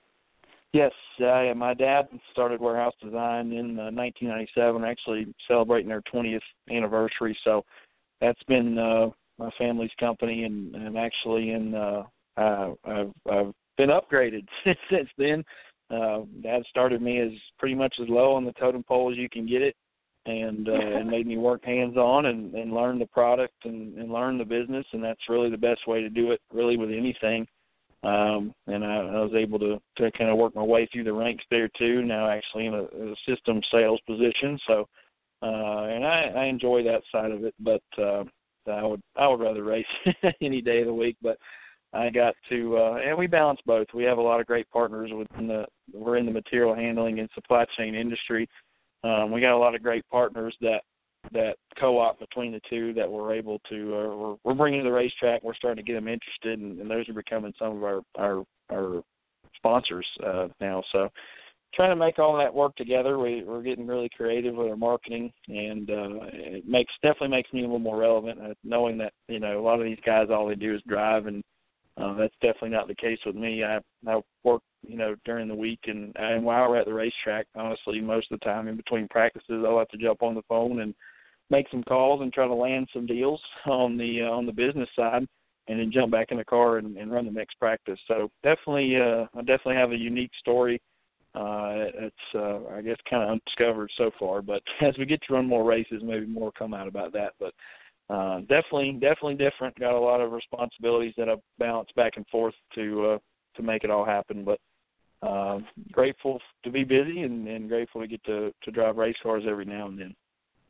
Yes, uh, my dad started Warehouse Design in uh, nineteen ninety-seven, actually celebrating their twentieth anniversary. So that's been uh, my family's company, and, and actually in uh, uh, I've, I've been upgraded since then. Uh, Dad started me as pretty much as low on the totem pole as you can get it, and, uh, and made me work hands-on and, and learn the product and, and learn the business, and that's really the best way to do it, really, with anything. Um, and I, I was able to, to kind of work my way through the ranks there too. Now actually in a, a system sales position. So, uh, and I, I enjoy that side of it, but, uh, I would, I would rather race any day of the week, but I got to, uh, and we balance both. We have a lot of great partners within the, we're in the material handling and supply chain industry. Um, we got a lot of great partners that, that co-op between the two that we're able to, uh, we're, we're bringing to the racetrack. We're starting to get them interested, and, and those are becoming some of our, our, our sponsors uh, now. So trying to make all that work together. We, we're getting really creative with our marketing, and uh, it makes, definitely makes me a little more relevant, uh, knowing that, you know, a lot of these guys, all they do is drive, and uh, that's definitely not the case with me. I, I work, you know, during the week, and, and while we're at the racetrack, honestly, most of the time in between practices, I'll have to jump on the phone and make some calls and try to land some deals on the uh, on the business side, and then jump back in the car and, and run the next practice. So definitely, uh, I definitely have a unique story. Uh, it's, uh, I guess, kind of undiscovered so far, but as we get to run more races, maybe more come out about that. But uh, definitely, definitely different. Got a lot of responsibilities that I balance back and forth to uh, to make it all happen. But uh, grateful to be busy, and, and grateful to get to, to drive race cars every now and then.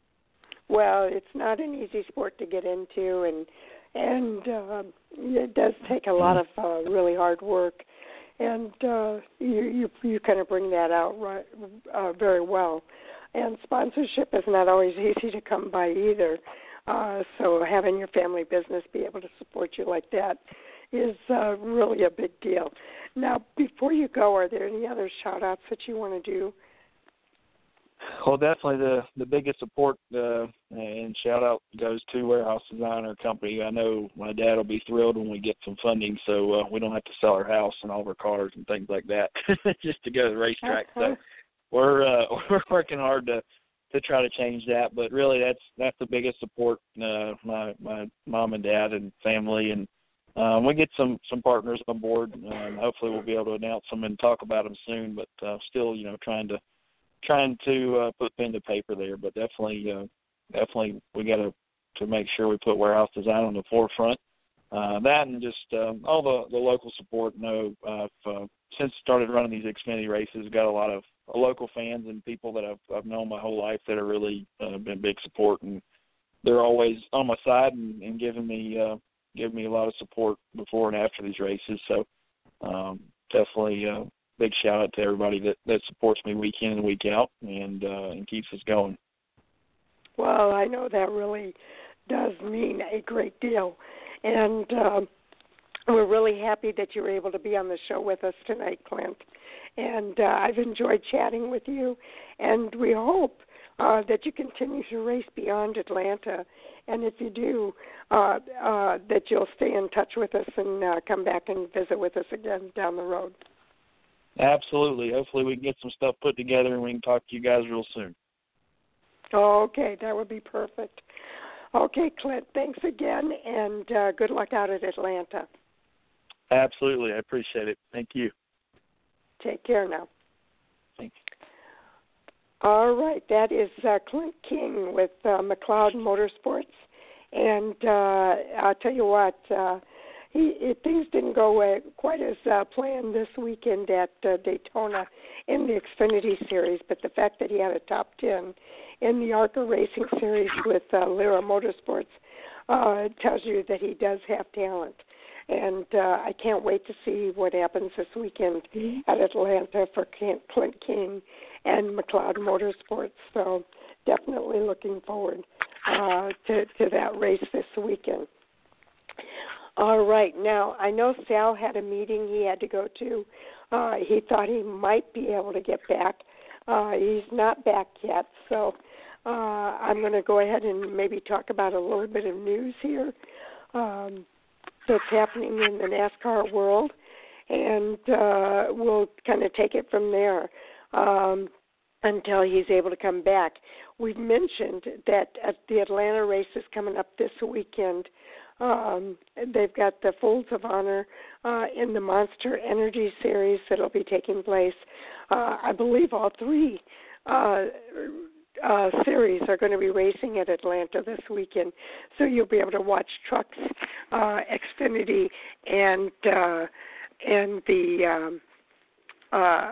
Well, it's not an easy sport to get into, and and uh, it does take a lot of uh, really hard work, and uh, you, you you kind of bring that out right, uh, very well. And sponsorship is not always easy to come by either. Uh, so having your family business be able to support you like that is uh, really a big deal. Now, before you go, are there any other shout-outs that you want to do? Well, definitely the, the biggest support uh, and shout-out goes to Warehouse Design, our company. I know my dad will be thrilled when we get some funding, so uh, we don't have to sell our house and all of our cars and things like that just to go to the racetrack. So we're uh, we're working hard to to try to change that. But really, that's that's the biggest support. Uh, my my mom and dad and family, and um, we get some some partners on board. Um, hopefully, we'll be able to announce them and talk about them soon. But uh, still, you know, trying to. trying to uh, put pen to paper there, but definitely, uh, definitely we got to to make sure we put Warehouse Design on the forefront. Uh, that and just um, all the, the local support. You know, uh, uh, since started running these Xfinity races, got a lot of uh, local fans and people that I've, I've known my whole life that have really uh, been big support, and they're always on my side and, and giving me uh, giving me a lot of support before and after these races. So um, definitely a big shout out to everybody that, that supports me week in and week out and uh, and keeps us going. Well, I know that really does mean a great deal, and um, we're really happy that you were able to be on the show with us tonight, Clint. And uh, I've enjoyed chatting with you, and we hope uh, that you continue to race beyond Atlanta. And if you do, uh, uh, that you'll stay in touch with us and uh, come back and visit with us again down the road. Absolutely. Hopefully we can get some stuff put together and we can talk to you guys real soon. Okay, that would be perfect. Okay, Clint, thanks again, and uh, good luck out at Atlanta. Absolutely. I appreciate it. Thank you. Take care now. Thanks. All right, that is uh, Clint King with uh, McLeod Motorsports, and uh, I'll tell you what, uh, he, it, things didn't go uh, quite as uh, planned this weekend at uh, Daytona in the Xfinity Series, but the fact that he had a top ten in the ARCA Racing Series with uh, Lyra Motorsports uh, tells you that he does have talent. And uh, I can't wait to see what happens this weekend at Atlanta for Clint King and McLeod Motorsports. So definitely looking forward uh, to, to that race this weekend. All right. Now, I know Sal had a meeting he had to go to. Uh, he thought he might be able to get back. Uh, he's not back yet. So uh, I'm going to go ahead and maybe talk about a little bit of news here. Um, that's happening in the NASCAR world, and uh, we'll kind of take it from there um, until he's able to come back. We've mentioned that at the Atlanta race is coming up this weekend. Um, they've got the Folds of Honor uh, in the Monster Energy Series that will be taking place. Uh, I believe all three uh Uh, series are going to be racing at Atlanta this weekend, so you'll be able to watch Trucks, uh, Xfinity, and uh, and the um, uh,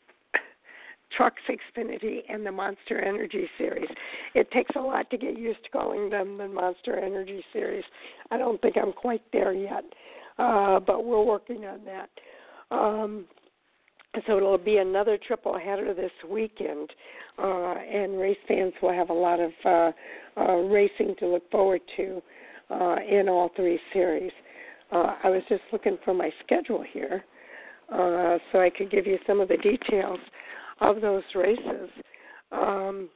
Trucks, Xfinity, and the Monster Energy Series. It takes a lot to get used to calling them the Monster Energy Series. I don't think I'm quite there yet, uh, but we're working on that. Um, So it'll be another triple header this weekend, uh, and race fans will have a lot of uh, uh, racing to look forward to uh, in all three series. Uh, I was just looking for my schedule here uh, so I could give you some of the details of those races um,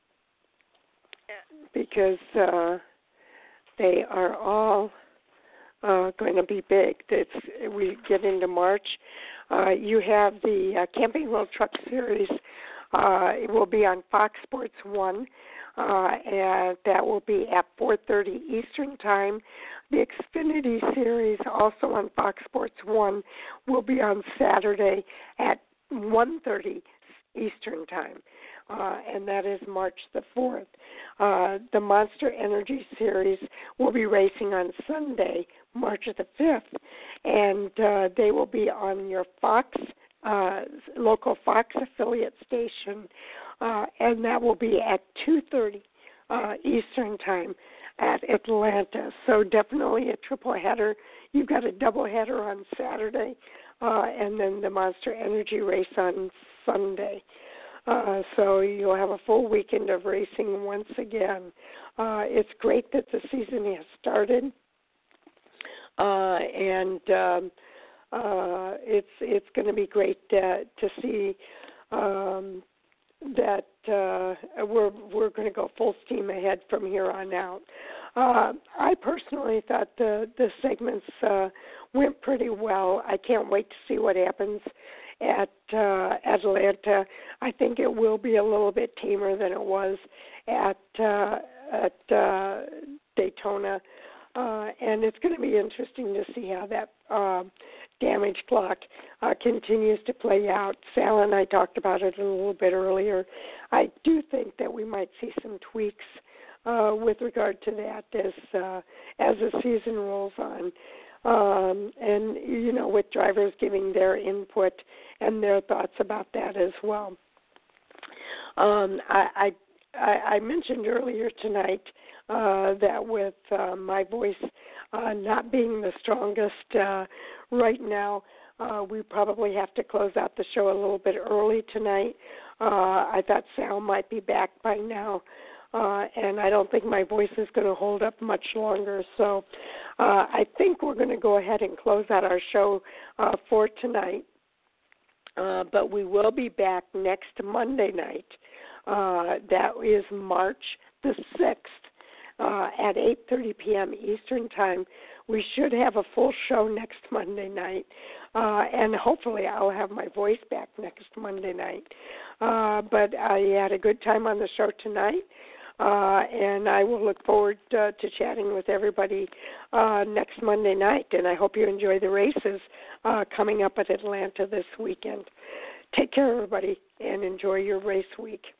because uh, they are all uh, going to be big. It's, we get into March. Uh, you have the uh, Camping World Truck Series. Uh, it will be on Fox Sports one, uh, and that will be at four thirty Eastern Time. The Xfinity Series, also on Fox Sports one, will be on Saturday at one thirty Eastern Time, uh, and that is March the fourth. Uh, the Monster Energy Series will be racing on Sunday, March the fifth, and uh, they will be on your Fox, uh, local Fox affiliate station, uh, and that will be at two thirty uh, Eastern Time at Atlanta. So definitely a triple header. You've got a double header on Saturday, uh, and then the Monster Energy race on Sunday. Uh, so you'll have a full weekend of racing once again. Uh, it's great that the season has started. Uh, and um, uh, it's it's going to be great uh, to see um, that uh, we're we're going to go full steam ahead from here on out. Uh, I personally thought the the segments uh, went pretty well. I can't wait to see what happens at uh, Atlanta. I think it will be a little bit tamer than it was at uh, at uh, Daytona. Uh, and it's going to be interesting to see how that uh, damage clock uh, continues to play out. Sal and I talked about it a little bit earlier. I do think that we might see some tweaks uh, with regard to that as uh, as the season rolls on. Um, and, you know, with drivers giving their input and their thoughts about that as well. Um, I, I I, I mentioned earlier tonight uh, that with uh, my voice uh, not being the strongest uh, right now, uh, we probably have to close out the show a little bit early tonight. Uh, I thought Sal might be back by now, uh, and I don't think my voice is going to hold up much longer. So uh, I think we're going to go ahead and close out our show uh, for tonight. Uh, but we will be back next Monday night. Uh, that is March the sixth uh, at eight thirty p.m. Eastern Time. We should have a full show next Monday night, uh, and hopefully I'll have my voice back next Monday night. Uh, but I had a good time on the show tonight, uh, and I will look forward uh, to chatting with everybody uh, next Monday night, and I hope you enjoy the races uh, coming up at Atlanta this weekend. Take care, everybody, and enjoy your race week.